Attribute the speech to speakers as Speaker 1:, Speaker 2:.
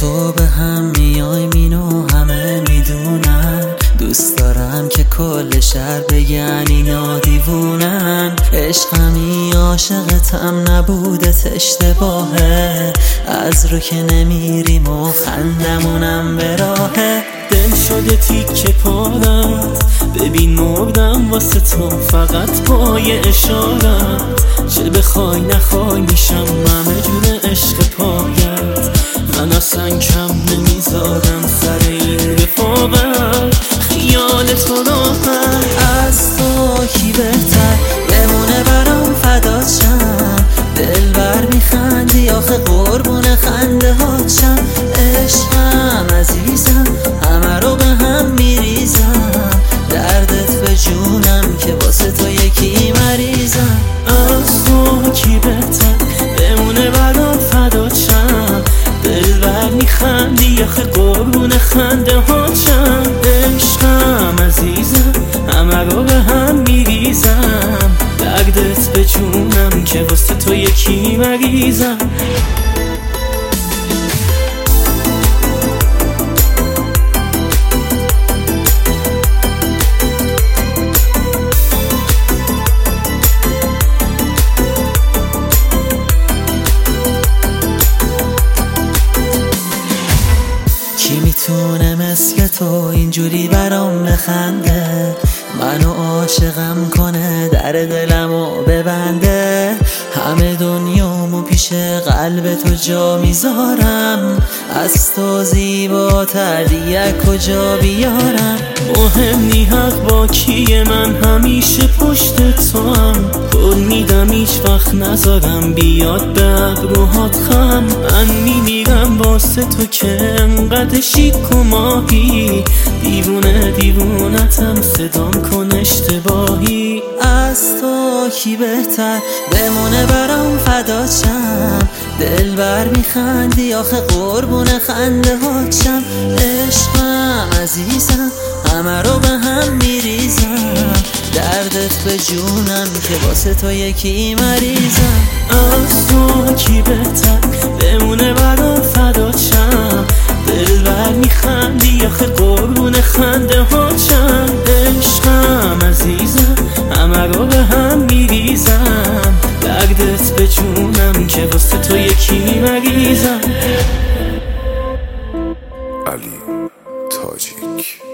Speaker 1: تو به هم میای اینو همه میدونن، دوست دارم که کل شهر بگن اینا دیوونن. عشقمی عاشقتم نبودت اشتباهه، از رو که نمیریم و خندمونم به راهه.
Speaker 2: دل شده تیکه پارت، ببین مردم واسه تو فقط با یه اشارت. چه بخوای نخوای میشم همه جور عشق پایت. من اصلا کم نمیذارم سر این رفاقت، خیال تو راحت.
Speaker 1: از تو کی بهتر بمونه برام فدات شم، دلبر میخندی آخه قربون خنده هاتشم. عشقم عزیزم همه رو به هم میریزم، دردت به جونم که واسه تو یکی مریضم.
Speaker 2: از تو کی بهتر بمونه برام فدات شم، دلبر میخندی آخه قربون خنده هاتشم. عشقم عزیزم همه رو به هم میریزم، دردت به جونم که واسه تو یکی مریضم.
Speaker 1: کی میتونه مثل تو اینجوری برام بخنده، منو عاشقم کنه در دلمو ببنده. همه دنیامو پیش قلب تو جا میذارم، از تو زیباتر دیگه کجا بیارم.
Speaker 2: مهم نی حق با کیه، من همیشه پشت تو هم. قول میدم هیچ وقت نذارم بیاد به ابروهات خم. من میمیرم واسه تو که انقدر شیک و ماهی، دیوونه دیوونتم صدام کن اشتباهی.
Speaker 1: از تو کی بهتر بمونه برام فدات شم، دلبر میخندی آخه قربون خنده هاتشم. عشقم عزیزم همه رو به هم میریزم، دردت به جونم که واسه تو یکی مریضم.
Speaker 2: از تو کی بهتر بمونه برام فدات شم، دلبر میخندی آخه قربون خنده هاتشم. عشقم عزیزم همه رو به هم میریزم، دردت به جونم که واسه تو یکی مریضم.
Speaker 3: علی تاجیک.